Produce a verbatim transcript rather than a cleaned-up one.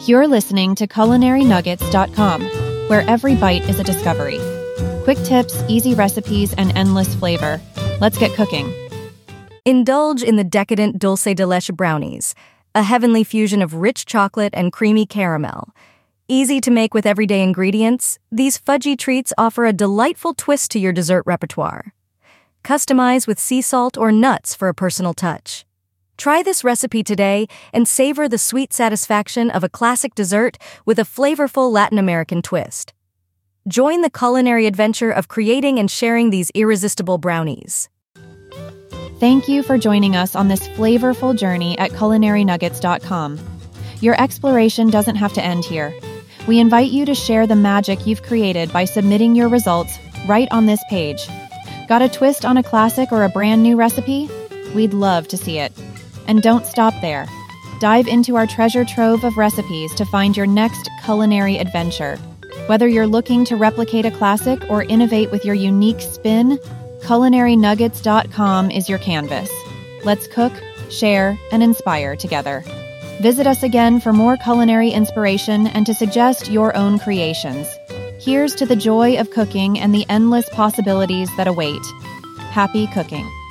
You're listening to culinary nuggets dot com, where every bite is a discovery. Quick tips, easy recipes, and endless flavor. Let's get cooking. Indulge in the decadent dulce de leche brownies, a heavenly fusion of rich chocolate and creamy caramel. Easy to make with everyday ingredients, these fudgy treats offer a delightful twist to your dessert repertoire. Customize with sea salt or nuts for a personal touch. Try this recipe today and savor the sweet satisfaction of a classic dessert with a flavorful Latin American twist. Join the culinary adventure of creating and sharing these irresistible brownies. Thank you for joining us on this flavorful journey at culinary nuggets dot com. Your exploration doesn't have to end here. We invite you to share the magic you've created by submitting your results right on this page. Got a twist on a classic or a brand new recipe? We'd love to see it. And don't stop there. Dive into our treasure trove of recipes to find your next culinary adventure. Whether you're looking to replicate a classic or innovate with your unique spin, culinary nuggets dot com is your canvas. Let's cook, share, and inspire together. Visit us again for more culinary inspiration and to suggest your own creations. Here's to the joy of cooking and the endless possibilities that await. Happy cooking.